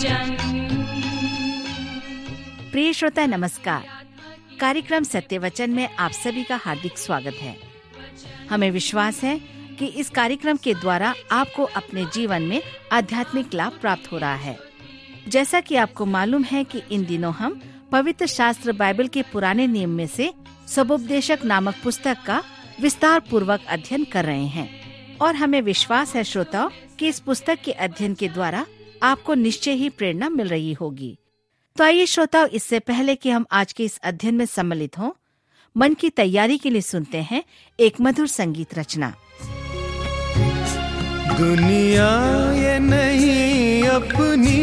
वचन। प्रिय श्रोता नमस्कार। कार्यक्रम सत्य वचन में आप सभी का हार्दिक स्वागत है। हमें विश्वास है कि इस कार्यक्रम के द्वारा आपको अपने जीवन में आध्यात्मिक लाभ प्राप्त हो रहा है। जैसा कि आपको मालूम है कि इन दिनों हम पवित्र शास्त्र बाइबल के पुराने नियम में से सबोपदेशक नामक पुस्तक का विस्तार पूर्वक अध्ययन कर रहे हैं और हमें विश्वास है श्रोताओ कि इस पुस्तक के अध्ययन के द्वारा आपको निश्चय ही प्रेरणा मिल रही होगी। तो आइए श्रोताओ, इससे पहले कि हम आज के इस अध्ययन में सम्मिलित हों, मन की तैयारी के लिए सुनते हैं एक मधुर संगीत रचना। दुनिया ये नहीं अपनी,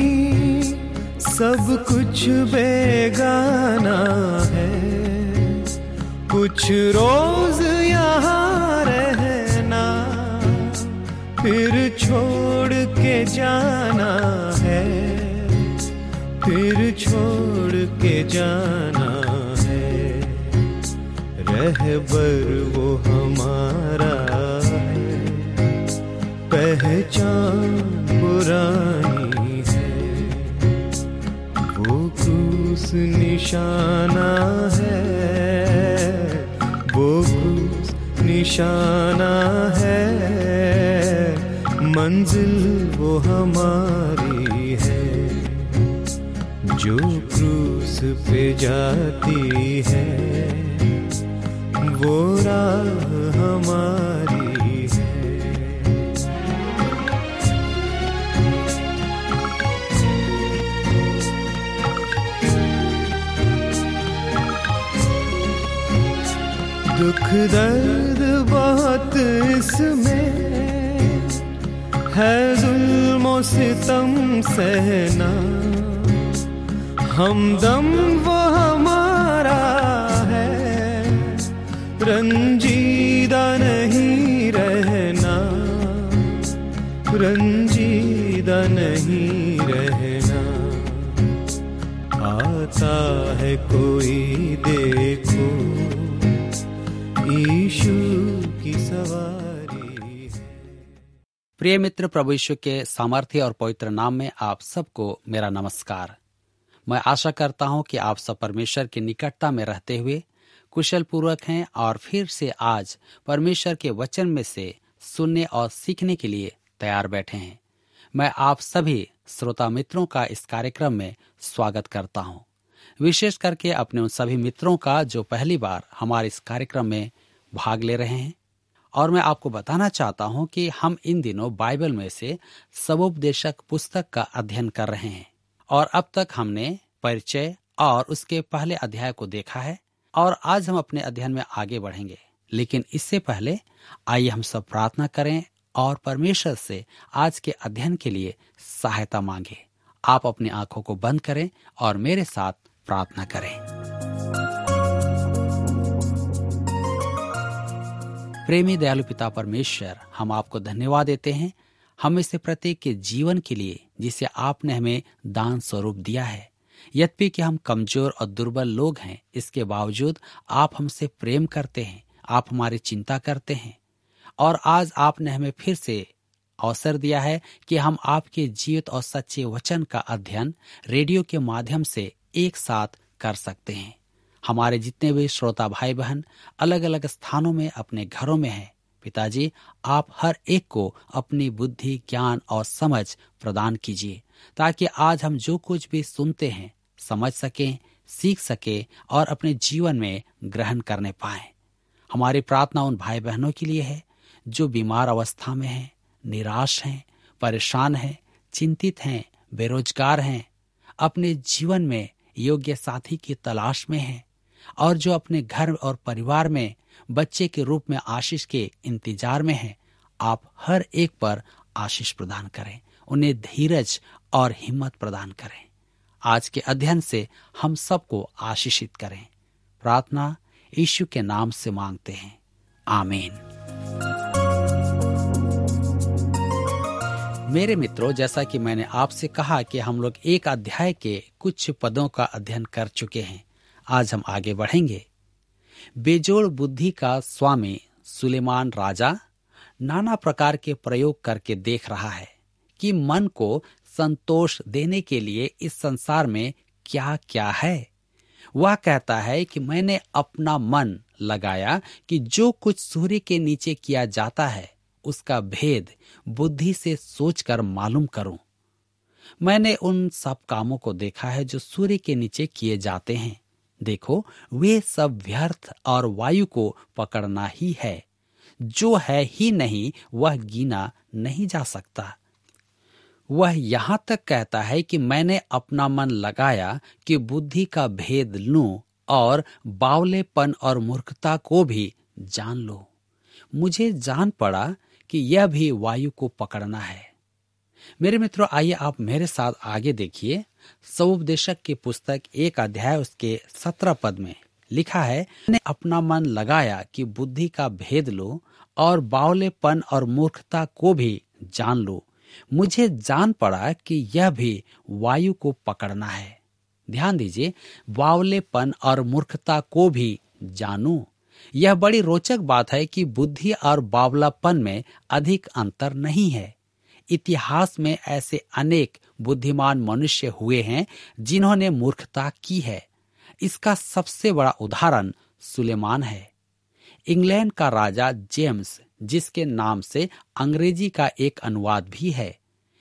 सब कुछ बेगाना है, कुछ रोज यहाँ रहना, फिर छोड़ के जाना है, फिर छोड़ के जाना है। रहबर वो हमारा है, पहचान पुरानी है, वो क्रूस निशाना है, वो क्रूस निशाना है, मंजिल वो हमारी है, जो क्रूस पे जाती है, वो राह हमारी है। दुख दर्द बहुत इसमें है, जुल्म सितम सहना, हमदम वो हमारा है, रंजीदा नहीं रहना, रंजीदा नहीं रहना। आता है कोई देखो, यीशु की सवारी है। प्रिय मित्र, प्रभु यीशु के सामर्थ्य और पवित्र नाम में आप सबको मेरा नमस्कार। मैं आशा करता हूं कि आप सब परमेश्वर की निकटता में रहते हुए कुशल पूर्वक हैं और फिर से आज परमेश्वर के वचन में से सुनने और सीखने के लिए तैयार बैठे हैं। मैं आप सभी श्रोता मित्रों का इस कार्यक्रम में स्वागत करता हूं, विशेष करके अपने उन सभी मित्रों का जो पहली बार हमारे इस कार्यक्रम में भाग ले रहे हैं। और मैं आपको बताना चाहता हूं कि हम इन दिनों बाइबल में से सबोपदेशक पुस्तक का अध्ययन कर रहे हैं और अब तक हमने परिचय और उसके पहले अध्याय को देखा है और आज हम अपने अध्ययन में आगे बढ़ेंगे। लेकिन इससे पहले आइए हम सब प्रार्थना करें और परमेश्वर से आज के अध्ययन के लिए सहायता मांगे। आप अपनी आंखों को बंद करें और मेरे साथ प्रार्थना करें। प्रेमी दयालु पिता परमेश्वर, हम आपको धन्यवाद देते हैं हमें से प्रत्येक के जीवन के लिए जिसे आपने हमें दान स्वरूप दिया है। यद्यपि कि हम कमजोर और दुर्बल लोग हैं, इसके बावजूद आप हमसे प्रेम करते हैं, आप हमारी चिंता करते हैं और आज आपने हमें फिर से अवसर दिया है कि हम आपके जीवित और सच्चे वचन का अध्ययन रेडियो के माध्यम से एक साथ कर सकते हैं। हमारे जितने भी श्रोता भाई बहन अलग अलग स्थानों में अपने घरों में हैं, पिताजी आप हर एक को अपनी बुद्धि, ज्ञान और समझ प्रदान कीजिए ताकि आज हम जो कुछ भी सुनते हैं समझ सकें, सीख सकें और अपने जीवन में ग्रहण करने पाएं। हमारी प्रार्थना उन भाई बहनों के लिए है जो बीमार अवस्था में हैं, निराश हैं, परेशान हैं, चिंतित हैं, बेरोजगार हैं, अपने जीवन में योग्य साथी की तलाश में हैं और जो अपने घर और परिवार में बच्चे के रूप में आशीष के इंतजार में हैं। आप हर एक पर आशीष प्रदान करें, उन्हें धीरज और हिम्मत प्रदान करें। आज के अध्ययन से हम सबको आशीषित करें। प्रार्थना यीशु के नाम से मांगते हैं, आमीन। मेरे मित्रों, जैसा कि मैंने आपसे कहा कि हम लोग एक अध्याय के कुछ पदों का अध्ययन कर चुके हैं। आज हम आगे बढ़ेंगे। बेजोड़ बुद्धि का स्वामी सुलेमान राजा नाना प्रकार के प्रयोग करके देख रहा है कि मन को संतोष देने के लिए इस संसार में क्या क्या है। वह कहता है कि मैंने अपना मन लगाया कि जो कुछ सूर्य के नीचे किया जाता है उसका भेद बुद्धि से सोचकर मालूम करूं। मैंने उन सब कामों को देखा है जो सूर्य के नीचे किए जाते हैं। देखो, वे सब व्यर्थ और वायु को पकड़ना ही है। जो है ही नहीं वह गिना नहीं जा सकता। वह यहां तक कहता है कि मैंने अपना मन लगाया कि बुद्धि का भेद लूं और बावलेपन और मूर्खता को भी जान लो। मुझे जान पड़ा कि यह भी वायु को पकड़ना है। मेरे मित्रों, आइए आप मेरे साथ आगे देखिए। सवोपदेशक की पुस्तक 1 अध्याय उसके 17 पद में लिखा है, मैंने अपना मन लगाया कि बुद्धि का भेद लो और बावलेपन और मूर्खता को भी जान लो। मुझे जान पड़ा कि यह भी वायु को पकड़ना है। ध्यान दीजिए, बावलेपन और मूर्खता को भी जानूं। यह बड़ी रोचक बात है कि बुद्धि और बावलापन में अधिक अंतर नहीं है। इतिहास में ऐसे अनेक बुद्धिमान मनुष्य हुए हैं जिन्होंने मूर्खता की है। इसका सबसे बड़ा उदाहरण सुलेमान है। इंग्लैंड का राजा जेम्स, जिसके नाम से अंग्रेजी का एक अनुवाद भी है,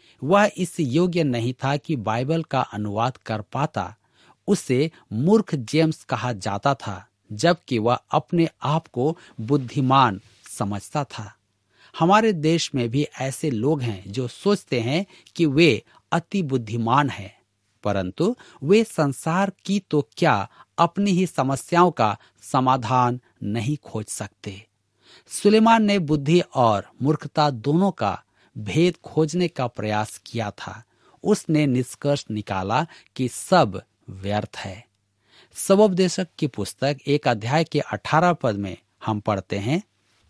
वह इस योग्य नहीं था कि बाइबल का अनुवाद कर पाता। उसे मूर्ख जेम्स कहा जाता था, जबकि वह अपने आप को बुद्धिमान समझता था। हमारे देश में भी ऐसे लोग हैं जो सोचते हैं कि वे अति बुद्धिमान हैं, परंतु वे संसार की तो क्या अपनी ही समस्याओं का समाधान नहीं खोज सकते। सुलेमान ने बुद्धि और मूर्खता दोनों का भेद खोजने का प्रयास किया था। उसने निष्कर्ष निकाला कि सब व्यर्थ है। सवोपदेशक की पुस्तक 1 अध्याय के 18 पद में हम पढ़ते हैं,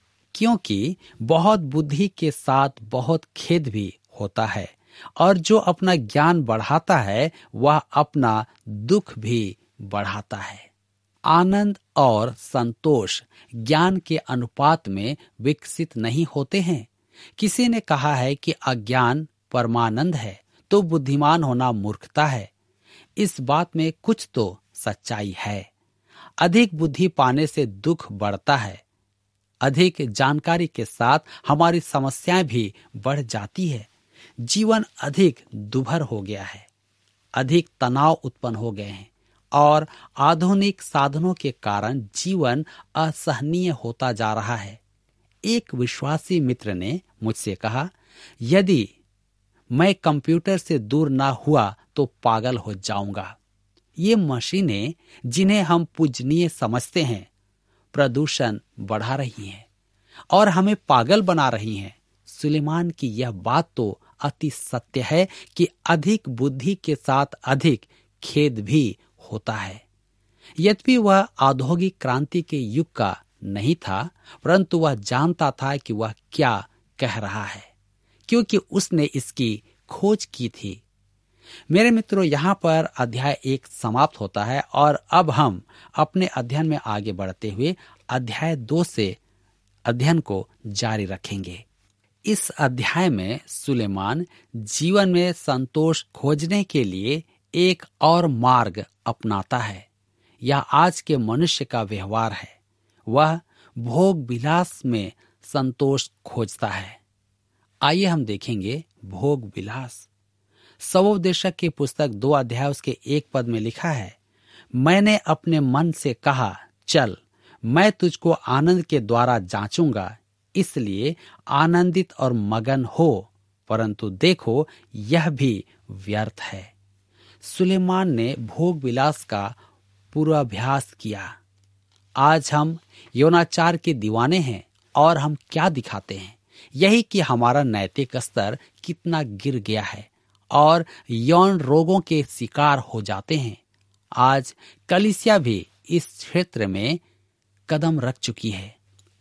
क्योंकि बहुत बुद्धि के साथ बहुत खेद भी होता है, और जो अपना ज्ञान बढ़ाता है वह अपना दुख भी बढ़ाता है। आनंद और संतोष ज्ञान के अनुपात में विकसित नहीं होते हैं। किसी ने कहा है कि अज्ञान परमानंद है तो बुद्धिमान होना मूर्खता है। इस बात में कुछ तो सच्चाई है। अधिक बुद्धि पाने से दुख बढ़ता है। अधिक जानकारी के साथ हमारी समस्याएं भी बढ़ जाती है। जीवन अधिक दुभर हो गया है। अधिक तनाव उत्पन्न हो गए हैं और आधुनिक साधनों के कारण जीवन असहनीय होता जा रहा है। एक विश्वासी मित्र ने मुझसे कहा, यदि मैं कंप्यूटर से दूर ना हुआ तो पागल हो जाऊंगा। ये मशीनें जिन्हें हम पूजनीय समझते हैं, प्रदूषण बढ़ा रही हैं और हमें पागल बना रही हैं। सुलेमान की यह बात तो अति सत्य है कि अधिक बुद्धि के साथ अधिक खेद भी होता है। यद्यपि वह औद्योगिक क्रांति के युग का नहीं था, परंतु वह जानता था कि वह क्या कह रहा है, क्योंकि उसने इसकी खोज की थी। मेरे मित्रों, यहाँ पर अध्याय 1 समाप्त होता है और अब हम अपने अध्ययन में आगे बढ़ते हुए अध्याय 2 से अध्ययन को जारी रखेंगे। इस अध्याय में सुलेमान जीवन में संतोष खोजने के लिए एक और मार्ग अपनाता है। यह आज के मनुष्य का व्यवहार है। वह भोग विलास में संतोष खोजता है। आइए हम देखेंगे भोग विलास। सवोपदेशक की पुस्तक 2 अध्याय उसके 1 पद में लिखा है, मैंने अपने मन से कहा, चल मैं तुझको आनंद के द्वारा जांचूंगा, इसलिए आनंदित और मगन हो, परंतु देखो यह भी व्यर्थ है। सुलेमान ने भोग विलास का पूर्वाभ्यास किया। आज हम यौनाचार के दीवाने हैं और हम क्या दिखाते हैं? यही कि हमारा नैतिक स्तर कितना गिर गया है और यौन रोगों के शिकार हो जाते हैं। आज कलीसिया भी इस क्षेत्र में कदम रख चुकी है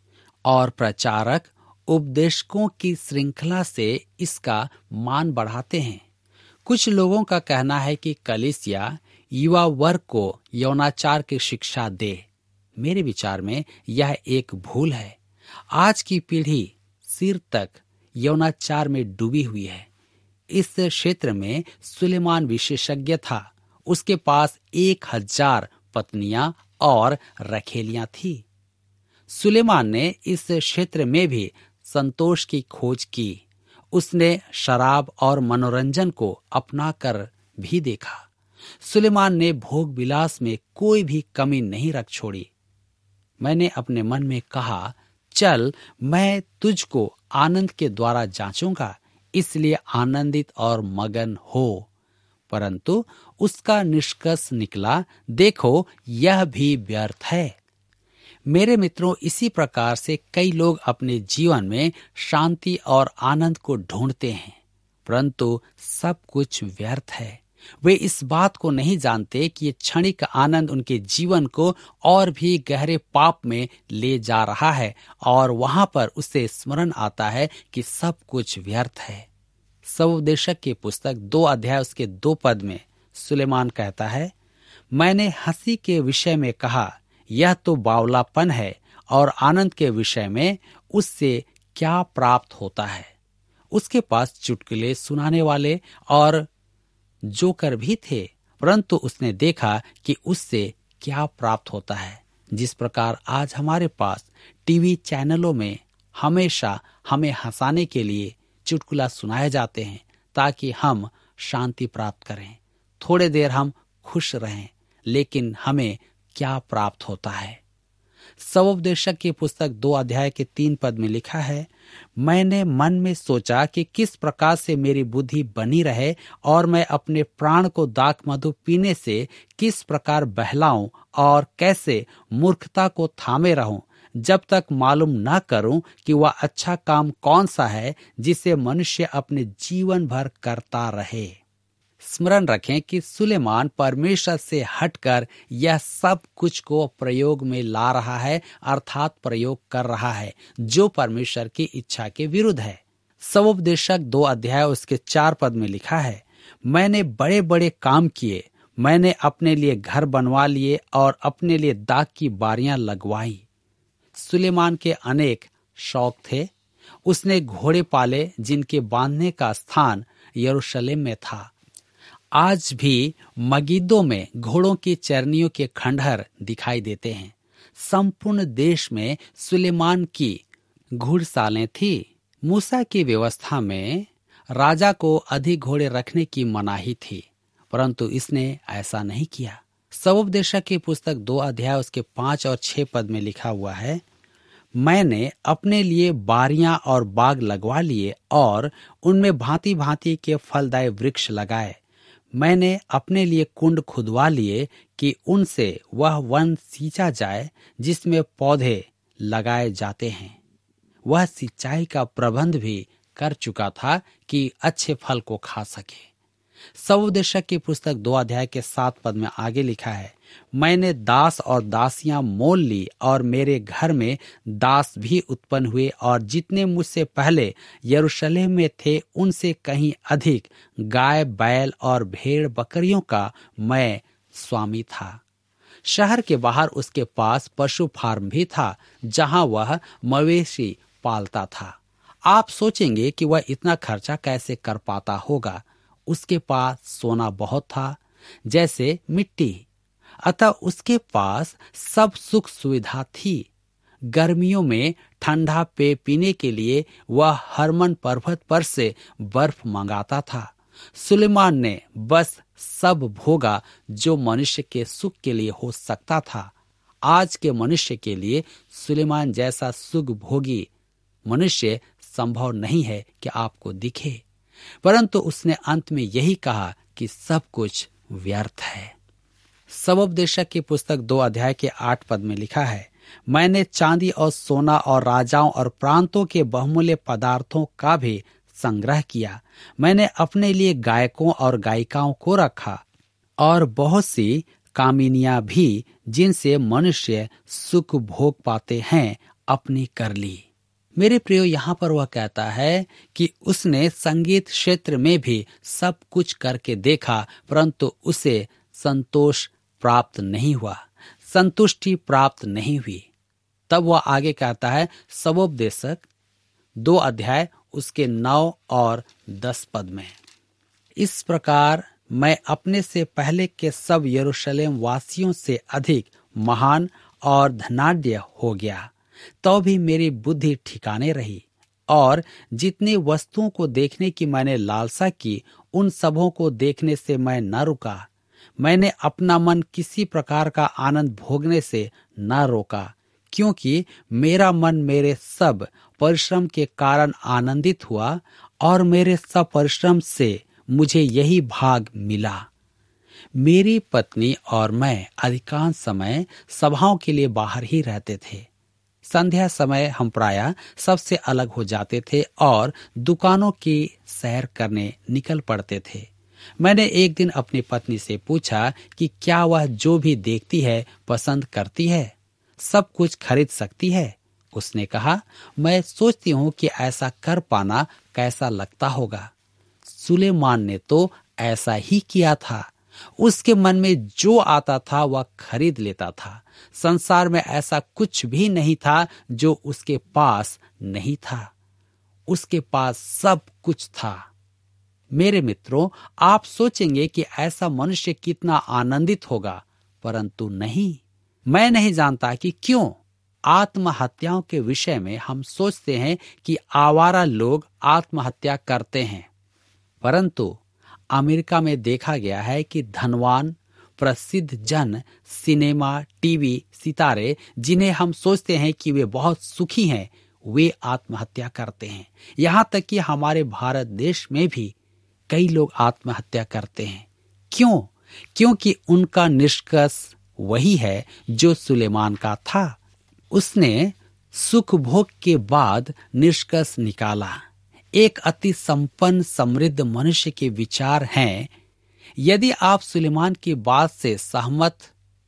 और प्रचारक उपदेशकों की श्रृंखला से इसका मान बढ़ाते हैं। कुछ लोगों का कहना है कि कलीसिया युवा वर्ग को यौनाचार की शिक्षा दे। मेरे विचार में यह एक भूल है। आज की पीढ़ी सिर तक यौनाचार में डूबी हुई है। इस क्षेत्र में सुलेमान विशेषज्ञ था। उसके पास 1000 पत्नियां और रखेलियां थी। सुलेमान ने इस क्षेत्र में भी संतोष की खोज की। उसने शराब और मनोरंजन को अपनाकर भी देखा। सुलेमान ने भोग विलास में कोई भी कमी नहीं रख छोड़ी। मैंने अपने मन में कहा, चल मैं तुझको आनंद के द्वारा जांचूंगा, इसलिए आनंदित और मगन हो। परंतु उसका निष्कर्ष निकला, देखो यह भी व्यर्थ है। मेरे मित्रों, इसी प्रकार से कई लोग अपने जीवन में शांति और आनंद को ढूंढते हैं, परंतु सब कुछ व्यर्थ है। वे इस बात को नहीं जानते कि ये क्षणिक आनंद उनके जीवन को और भी गहरे पाप में ले जा रहा है और वहां पर उसे स्मरण आता है कि सब कुछ व्यर्थ है। सबोपदेशक की पुस्तक 2 अध्याय उसके 2 पद में सुलेमान कहता है, मैंने हंसी के विषय में कहा, यह तो बावलापन है, और आनंद के विषय में उससे क्या प्राप्त होता है। उसके पास चुटकुले सुनाने वाले और जोकर भी थे, परंतु उसने देखा कि उससे क्या प्राप्त होता है। जिस प्रकार आज हमारे पास टीवी चैनलों में हमेशा हमें हंसाने के लिए चुटकुला सुनाए जाते हैं ताकि हम शांति प्राप्त करें, थोड़े देर हम खुश रहें, लेकिन हमें क्या प्राप्त होता है। सबोपदेशक की पुस्तक 2 अध्याय के 3 पद में लिखा है, मैंने मन में सोचा कि किस प्रकार से मेरी बुद्धि बनी रहे और मैं अपने प्राण को दाख मधु पीने से किस प्रकार बहलाऊं और कैसे मूर्खता को थामे रहूं, जब तक मालूम न करूं कि वह अच्छा काम कौन सा है जिसे मनुष्य अपने जीवन भर करता रहे। स्मरण रखें कि सुलेमान परमेश्वर से हटकर यह सब कुछ को प्रयोग में ला रहा है, अर्थात प्रयोग कर रहा है जो परमेश्वर की इच्छा के विरुद्ध है। सबोपदेशक 2 अध्याय उसके 4 पद में लिखा है, मैंने बड़े बड़े काम किए, मैंने अपने लिए घर बनवा लिए और अपने लिए दाख की बारियां लगवाई। सुलेमान के अनेक शौक थे। उसने घोड़े पाले जिनके बांधने का स्थान यरूशलेम में था। आज भी मगिद्दो में घोड़ों की चरनियों के खंडहर दिखाई देते हैं। संपूर्ण देश में सुलेमान की घुड़सालें थी। मूसा की व्यवस्था में राजा को अधिक घोड़े रखने की मनाही थी, परंतु इसने ऐसा नहीं किया। सबोपदेशक की पुस्तक 2 अध्याय उसके 5 और 6 पद में लिखा हुआ है, मैंने अपने लिए बारियां और बाग लगवा लिए और उनमें भांति भांति के फलदायी वृक्ष लगाए। मैंने अपने लिए कुंड खुदवा लिए कि उनसे वह वन सींचा जाए जिसमें पौधे लगाए जाते हैं। वह सिंचाई का प्रबंध भी कर चुका था कि अच्छे फल को खा सके। सबोपदेशक की पुस्तक 2 अध्याय के 7 पद में आगे लिखा है, मैंने दास और दासियां मोल ली और मेरे घर में दास भी उत्पन्न हुए और जितने मुझसे पहले यरूशलेम में थे उनसे कहीं अधिक गाय बैल और भेड़ बकरियों का मैं स्वामी था। शहर के बाहर उसके पास पशु फार्म भी था जहां वह मवेशी पालता था। आप सोचेंगे कि वह इतना खर्चा कैसे कर पाता होगा। उसके पास सोना बहुत था, जैसे मिट्टी, अतः उसके पास सब सुख सुविधा थी। गर्मियों में ठंडा पेय पीने के लिए वह हरमन पर्वत पर से बर्फ मंगाता था। सुलेमान ने बस सब भोगा जो मनुष्य के सुख के लिए हो सकता था। आज के मनुष्य के लिए सुलेमान जैसा सुख भोगी मनुष्य संभव नहीं है कि आपको दिखे, परंतु उसने अंत में यही कहा कि सब कुछ व्यर्थ है। सबोपदेशक की पुस्तक 2 अध्याय के 8 पद में लिखा है, मैंने चांदी और सोना और राजाओं और प्रांतों के बहुमूल्य पदार्थों का भी संग्रह किया। मैंने अपने लिए गायकों और गायिकाओं को रखा और बहुत सी कामिनियां भी जिनसे मनुष्य सुख भोग पाते हैं अपनी कर ली। मेरे प्रियो, यहाँ पर वह कहता है कि उसने संगीत क्षेत्र में भी सब कुछ करके देखा, परंतु उसे संतोष प्राप्त नहीं हुआ, संतुष्टि प्राप्त नहीं हुई। तब वह आगे कहता है, सबोपदेशक 2 अध्याय उसके 9 और 10 पद में, इस प्रकार मैं अपने से पहले के सब यरूशलेम वासियों से अधिक महान और धनाढ्य हो गया। तो भी मेरी बुद्धि ठिकाने रही और जितनी वस्तुओं को देखने की मैंने लालसा की, उन सबों को देखने से मैं न रुका। मैंने अपना मन किसी प्रकार का आनंद भोगने से न रोका, क्योंकि मेरा मन मेरे सब परिश्रम के कारण आनंदित हुआ और मेरे सब परिश्रम से मुझे यही भाग मिला। मेरी पत्नी और मैं अधिकांश समय सभाओं के लिए बाहर ही रहते थे। संध्या समय हम प्रायः सबसे अलग हो जाते थे और दुकानों की सैर करने निकल पड़ते थे। मैंने एक दिन अपनी पत्नी से पूछा कि क्या वह जो भी देखती है पसंद करती है, सब कुछ खरीद सकती है। उसने कहा, मैं सोचती हूँ कि ऐसा कर पाना कैसा लगता होगा। सुलेमान ने तो ऐसा ही किया था। उसके मन में जो आता था वह खरीद लेता था। संसार में ऐसा कुछ भी नहीं था जो उसके पास नहीं था। उसके पास सब कुछ था। मेरे मित्रों, आप सोचेंगे कि ऐसा मनुष्य कितना आनंदित होगा, परंतु नहीं। मैं नहीं जानता कि क्यों आत्महत्याओं के विषय में हम सोचते हैं कि आवारा लोग आत्महत्या करते हैं, परंतु अमेरिका में देखा गया है कि धनवान प्रसिद्ध जन, सिनेमा, टीवी सितारे, जिन्हें हम सोचते हैं कि वे बहुत सुखी हैं, वे आत्महत्या करते हैं। यहाँ तक कि हमारे भारत देश में भी कई लोग आत्महत्या करते हैं। क्यों? क्योंकि उनका निष्कर्ष वही है जो सुलेमान का था। उसने सुख भोग के बाद निष्कर्ष निकाला। एक अति संपन्न समृद्ध मनुष्य के विचार हैं। यदि आप सुलेमान की बात से सहमत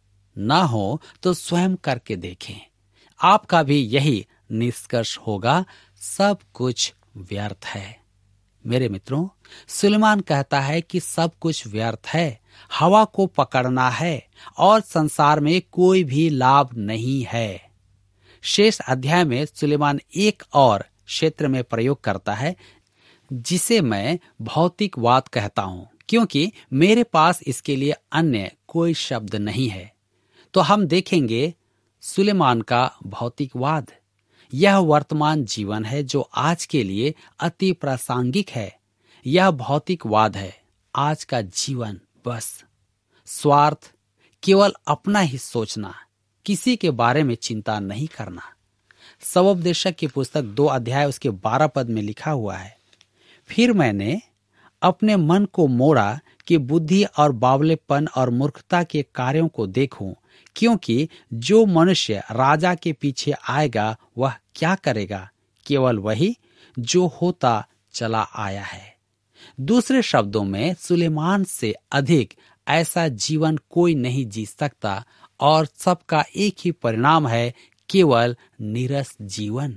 न हो तो स्वयं करके देखें, आपका भी यही निष्कर्ष होगा, सब कुछ व्यर्थ है। मेरे मित्रों, सुलेमान कहता है कि सब कुछ व्यर्थ है, हवा को पकड़ना है और संसार में कोई भी लाभ नहीं है। शेष अध्याय में सुलेमान एक और क्षेत्र में प्रयोग करता है जिसे मैं भौतिकवाद कहता हूं, क्योंकि मेरे पास इसके लिए अन्य कोई शब्द नहीं है। तो हम देखेंगे सुलेमान का भौतिकवाद। यह वर्तमान जीवन है जो आज के लिए अति प्रासंगिक है। यह भौतिकवाद है। आज का जीवन बस स्वार्थ, केवल अपना ही सोचना, किसी के बारे में चिंता नहीं करना। सबोपदेशक की पुस्तक 2 अध्याय उसके 12 पद में लिखा हुआ है, फिर मैंने अपने मन को मोड़ा कि बुद्धि और बावलेपन और मूर्खता के कार्यों को देखूं, क्योंकि जो मनुष्य राजा के पीछे आएगा वह क्या करेगा? केवल वही जो होता चला आया है। दूसरे शब्दों में, सुलेमान से अधिक ऐसा जीवन कोई नहीं जी सकता और सबका एक ही परिणाम है, केवल नीरस जीवन।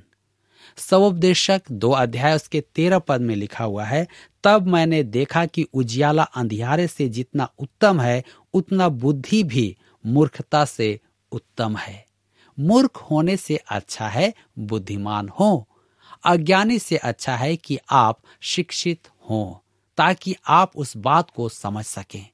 सबोपदेशक 2 अध्याय उसके 13 पद में लिखा हुआ है, तब मैंने देखा कि उजियाला अंधियारे से जितना उत्तम है, उतना बुद्धि भी मूर्खता से उत्तम है। मूर्ख होने से अच्छा है बुद्धिमान हो। अज्ञानी से अच्छा है कि आप शिक्षित हों, ताकि आप उस बात को समझ सकें।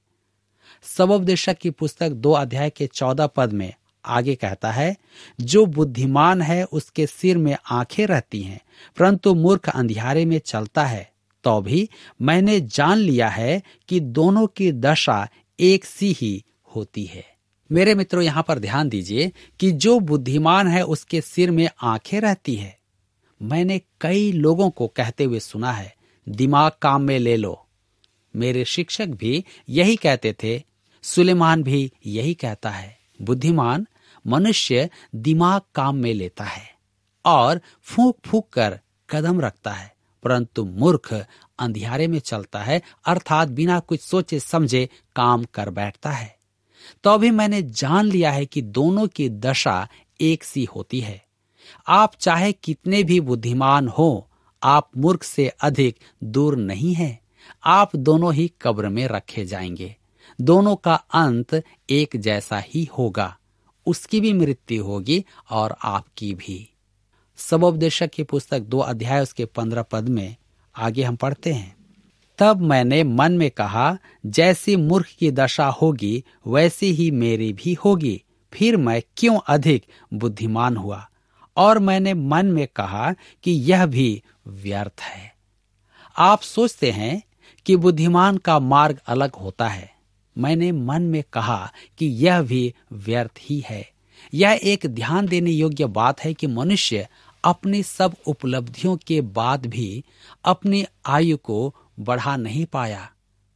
सबोपदेशक की पुस्तक 2 अध्याय के 14 पद में आगे कहता है, जो बुद्धिमान है उसके सिर में आंखें रहती हैं, परंतु मूर्ख अंधियारे में चलता है। तो भी मैंने जान लिया है कि दोनों की दशा एक सी ही होती है। मेरे मित्रों, यहाँ पर ध्यान दीजिए कि जो बुद्धिमान है उसके सिर में आंखें रहती है। मैंने कई लोगों को कहते हुए सुना है, दिमाग काम में ले लो। मेरे शिक्षक भी यही कहते थे, सुलेमान भी यही कहता है। बुद्धिमान मनुष्य दिमाग काम में लेता है और फूंक फूंक कर कदम रखता है, परंतु मूर्ख अंधियारे में चलता है, अर्थात बिना कुछ सोचे समझे काम कर बैठता है। तो भी मैंने जान लिया है कि दोनों की दशा एक सी होती है। आप चाहे कितने भी बुद्धिमान हो, आप मूर्ख से अधिक दूर नहीं हैं। आप दोनों ही कब्र में रखे जाएंगे। दोनों का अंत एक जैसा ही होगा। उसकी भी मृत्यु होगी और आपकी भी। सबोपदेशक की पुस्तक 2 अध्याय उसके 15 पद में आगे हम पढ़ते हैं, तब मैंने मन में कहा, जैसी मूर्ख की दशा होगी वैसी ही मेरी भी होगी। फिर मैं क्यों अधिक बुद्धिमान हुआ, और मैंने मन में कहा कि यह भी व्यर्थ है। आप सोचते हैं कि बुद्धिमान का मार्ग अलग होता है। मैंने मन में कहा कि यह भी व्यर्थ ही है। यह एक ध्यान देने योग्य बात है कि मनुष्य अपनी सब उपलब्धियों के बाद भी अपनी आयु को बढ़ा नहीं पाया।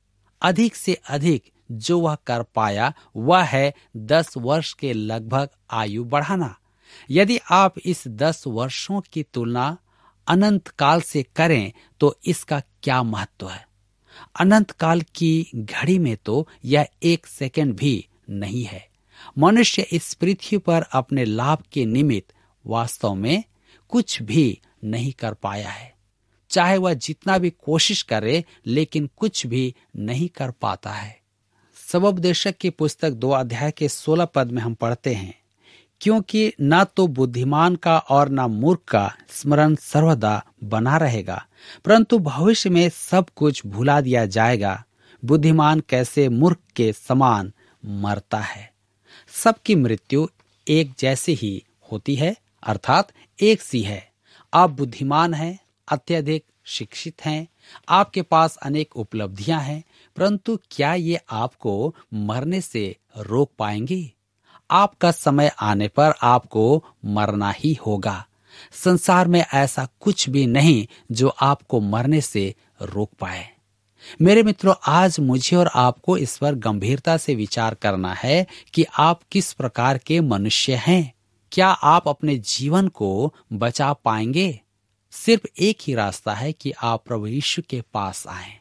अधिक से अधिक जो वह कर पाया वह है 10 वर्ष के लगभग आयु बढ़ाना। यदि आप इस 10 वर्षों की तुलना अनंत काल से करें तो इसका क्या महत्व है। अनंत काल की घड़ी में तो यह 1 सेकंड भी नहीं है। मनुष्य इस पृथ्वी पर अपने लाभ के निमित्त वास्तव में कुछ भी नहीं कर पाया है। चाहे वह जितना भी कोशिश करे, लेकिन कुछ भी नहीं कर पाता है। सबोपदेशक की पुस्तक 2 अध्याय के 16 पद में हम पढ़ते हैं, क्योंकि न तो बुद्धिमान का और न मूर्ख का स्मरण सर्वदा बना रहेगा, परंतु भविष्य में सब कुछ भुला दिया जाएगा। बुद्धिमान कैसे मूर्ख के समान मरता है। सबकी मृत्यु एक जैसी ही होती है, अर्थात एक सी है। आप बुद्धिमान हैं, अत्यधिक शिक्षित हैं, आपके पास अनेक उपलब्धियां हैं, परंतु क्या ये आपको मरने से रोक पाएंगी? आपका समय आने पर आपको मरना ही होगा। संसार में ऐसा कुछ भी नहीं जो आपको मरने से रोक पाए। मेरे मित्रों, आज मुझे और आपको इस पर गंभीरता से विचार करना है कि आप किस प्रकार के मनुष्य हैं। क्या आप अपने जीवन को बचा पाएंगे? सिर्फ एक ही रास्ता है कि आप प्रभु यीशु के पास आएं,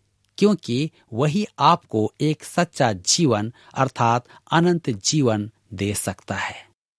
क्योंकि वही आपको एक सच्चा जीवन अर्थात अनंत जीवन दे सकता है।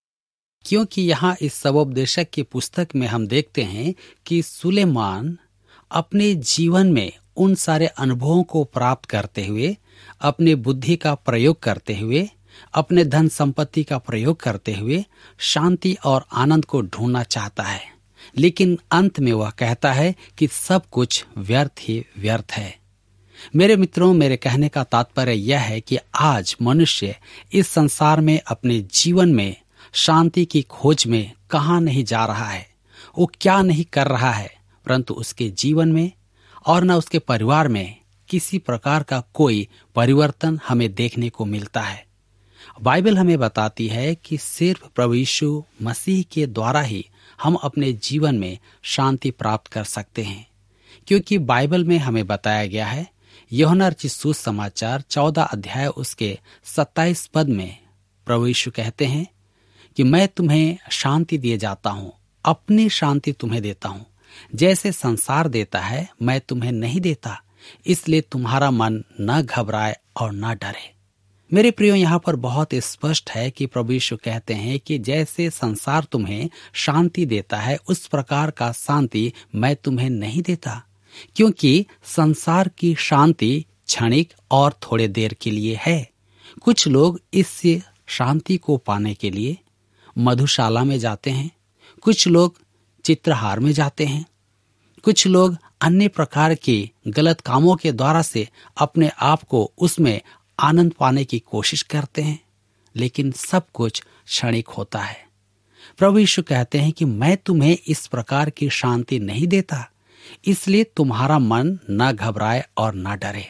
क्योंकि यहाँ इस सबोपदेशक की पुस्तक में हम देखते हैं कि सुलेमान अपने जीवन में उन सारे अनुभवों को प्राप्त करते हुए, अपनी बुद्धि का प्रयोग करते हुए, अपने धन संपत्ति का प्रयोग करते हुए शांति और आनंद को ढूंढना चाहता है, लेकिन अंत में वह कहता है कि सब कुछ व्यर्थ ही व्यर्थ है। मेरे मित्रों, मेरे कहने का तात्पर्य यह है कि आज मनुष्य इस संसार में अपने जीवन में शांति की खोज में कहाँ नहीं जा रहा है, वो क्या नहीं कर रहा है, परंतु उसके जीवन में और न उसके परिवार में किसी प्रकार का कोई परिवर्तन हमें देखने को मिलता है। बाइबल हमें बताती है कि सिर्फ प्रभु यीशु मसीह के द्वारा ही हम अपने जीवन में शांति प्राप्त कर सकते हैं, क्योंकि बाइबल में हमें बताया गया है, यूहन्ना रचित सुसमाचार 14 अध्याय उसके 27 पद में प्रभु यीशु कहते हैं कि मैं तुम्हें शांति दिए जाता हूँ, अपनी शांति तुम्हें देता हूँ। जैसे संसार देता है मैं तुम्हें नहीं देता, इसलिए तुम्हारा मन न घबराए और न डरे। मेरे प्रियो, यहाँ पर बहुत स्पष्ट है कि प्रभु यीशु कहते हैं कि जैसे संसार तुम्हें शांति देता है उस प्रकार का शांति मैं तुम्हें नहीं देता, क्योंकि संसार की शांति क्षणिक और थोड़े देर के लिए है। कुछ लोग इस शांति को पाने के लिए मधुशाला में जाते हैं, कुछ लोग चित्रहार में जाते हैं, कुछ लोग अन्य प्रकार के गलत कामों के द्वारा से अपने आप को उसमें आनंद पाने की कोशिश करते हैं, लेकिन सब कुछ क्षणिक होता है। प्रभु यीशु कहते हैं कि मैं तुम्हें इस प्रकार की शांति नहीं देता, इसलिए तुम्हारा मन न घबराए और न डरे।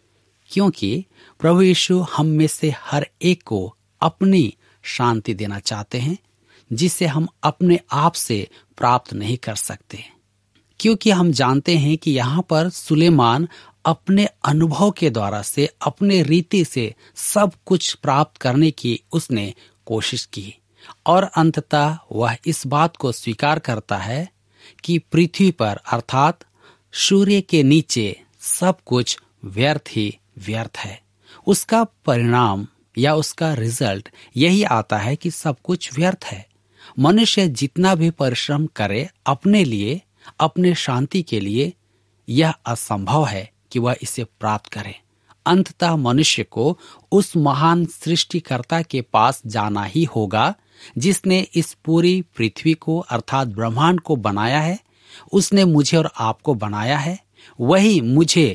क्योंकि प्रभु यीशु हम में से हर एक को अपनी शांति देना चाहते हैं, जिसे हम अपने आप से प्राप्त नहीं कर सकते। क्योंकि हम जानते हैं कि यहाँ पर सुलेमान अपने अनुभव के द्वारा से, अपने रीति से सब कुछ प्राप्त करने की उसने कोशिश की, और अंततः वह इस बात को स्वीकार करता है कि पृथ्वी पर अर्थात सूर्य के नीचे सब कुछ व्यर्थ ही व्यर्थ है। उसका परिणाम या उसका रिजल्ट यही आता है कि सब कुछ व्यर्थ है। मनुष्य जितना भी परिश्रम करे अपने लिए, अपने शांति के लिए, यह असंभव है कि वह इसे प्राप्त करे। अंततः मनुष्य को उस महान सृष्टिकर्ता के पास जाना ही होगा, जिसने इस पूरी पृथ्वी को अर्थात ब्रह्मांड को बनाया है। उसने मुझे और आपको बनाया है, वही मुझे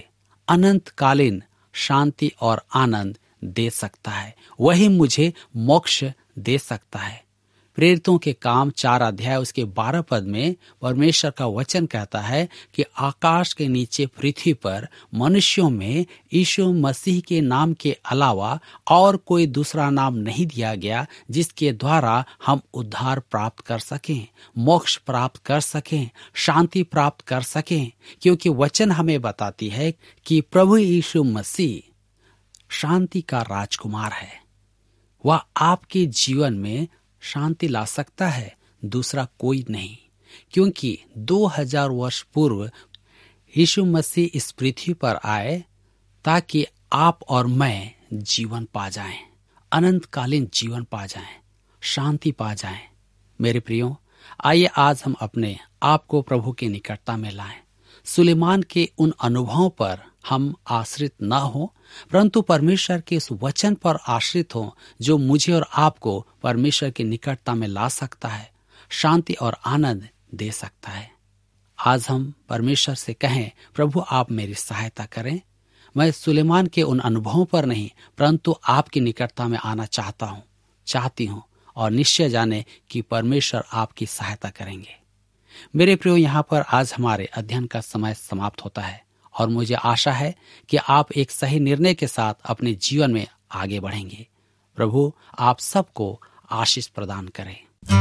अनंतकालीन शांति और आनंद दे सकता है। वही मुझे मोक्ष दे सकता है। प्रेरितों के काम 4 अध्याय उसके 12 पद में परमेश्वर का वचन कहता है कि आकाश के नीचे पृथ्वी पर मनुष्यों में यीशु मसीह के नाम के अलावा और कोई दूसरा नाम नहीं दिया गया जिसके द्वारा हम उद्धार प्राप्त कर सकें, मोक्ष प्राप्त कर सकें, शांति प्राप्त कर सकें। क्योंकि वचन हमें बताती है कि प्रभु यीशु मसीह शांति का राजकुमार है। वह आपके जीवन में शांति ला सकता है, दूसरा कोई नहीं। क्योंकि 2000 वर्ष पूर्व यीशु मसीह इस पृथ्वी पर आए ताकि आप और मैं जीवन पा जाएं, अनंतकालीन जीवन पा जाएं, शांति पा जाएं। मेरे प्रियो, आइए आज हम अपने आप को प्रभु की निकटता में लाएं। सुलेमान के उन अनुभवों पर हम आश्रित न हो, परंतु परमेश्वर के उस वचन पर आश्रित हो जो मुझे और आपको परमेश्वर की निकटता में ला सकता है, शांति और आनंद दे सकता है। आज हम परमेश्वर से कहें, प्रभु आप मेरी सहायता करें। मैं सुलेमान के उन अनुभवों पर नहीं, परंतु आपकी निकटता में आना चाहती हूँ और निश्चय जाने कि परमेश्वर आपकी सहायता करेंगे। मेरे प्रियो, यहाँ पर आज हमारे अध्ययन का समय समाप्त होता है और मुझे आशा है कि आप एक सही निर्णय के साथ अपने जीवन में आगे बढ़ेंगे। प्रभु आप सबको आशीष प्रदान करें।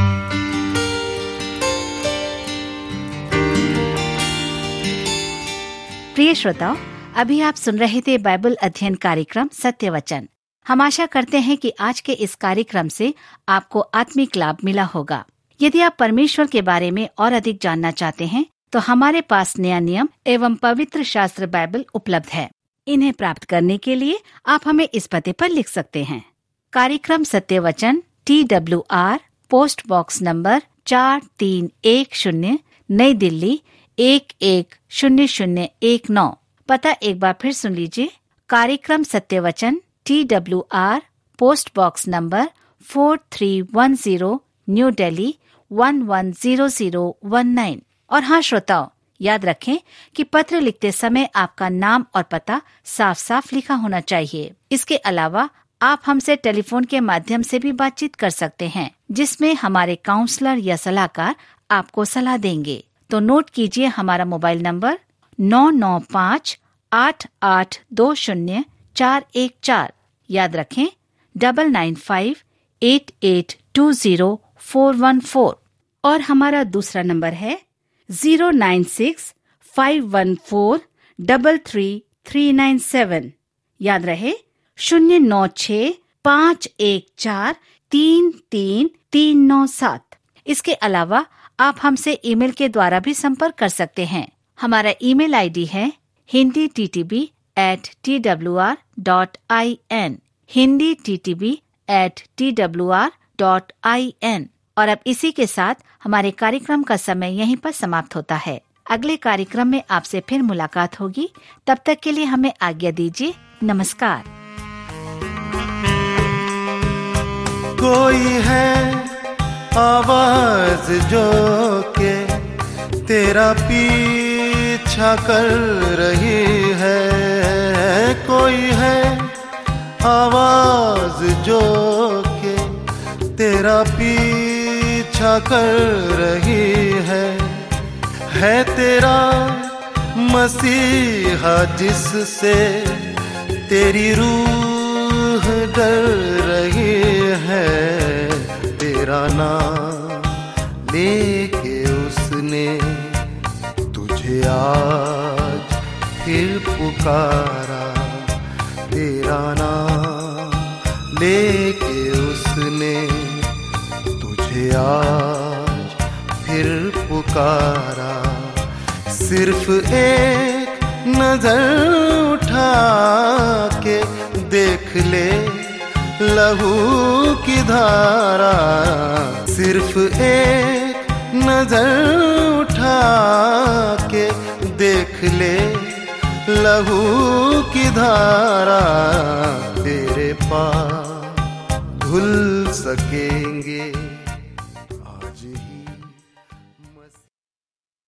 प्रिय श्रोताओ, अभी आप सुन रहे थे बाइबल अध्ययन कार्यक्रम सत्य वचन। हम आशा करते हैं कि आज के इस कार्यक्रम से आपको आत्मिक लाभ मिला होगा। यदि आप परमेश्वर के बारे में और अधिक जानना चाहते हैं तो हमारे पास नया नियम एवं पवित्र शास्त्र बाइबल उपलब्ध है। इन्हें प्राप्त करने के लिए आप हमें इस पते पर लिख सकते हैं। कार्यक्रम Satya Vachan, TWR, post box number 4310, नई दिल्ली 110019। पता एक बार फिर सुन लीजिए। कार्यक्रम Satya Vachan, TWR, post box number 4310, new Delhi 110019। और हाँ श्रोताओ, याद रखें कि पत्र लिखते समय आपका नाम और पता साफ साफ लिखा होना चाहिए। इसके अलावा आप हमसे टेलीफोन के माध्यम से भी बातचीत कर सकते हैं, जिसमें हमारे काउंसलर या सलाहकार आपको सलाह देंगे। तो नोट कीजिए हमारा मोबाइल नंबर 9958820414। याद रखें 9958820414। और हमारा दूसरा नंबर है 09651433397। याद रहे 09651433397। इसके अलावा आप हमसे ईमेल के द्वारा भी संपर्क कर सकते हैं। हमारा ईमेल आईडी है hinditb@twr.in, hinditb@twr.in। और अब इसी के साथ हमारे कार्यक्रम का समय यहीं पर समाप्त होता है। अगले कार्यक्रम में आपसे फिर मुलाकात होगी। तब तक के लिए हमें आज्ञा दीजिए। नमस्कार। कोई है आवाज जो के तेरा पीछा कर रही है, कोई है आवाज जो के तेरा पीछा कर रही है तेरा मसीहा जिससे तेरी रूह डर रही है, तेरा नाम लेके उसने तुझे आज फिर पुकारा, तेरा नाम लेके उसने तुझे आज फिर पुकारा। सिर्फ एक नजर उठा के देख ले लहू की धारा, सिर्फ एक नजर उठा के देख ले लहू की धारा, तेरे पास धुल सकेंगे आज ही।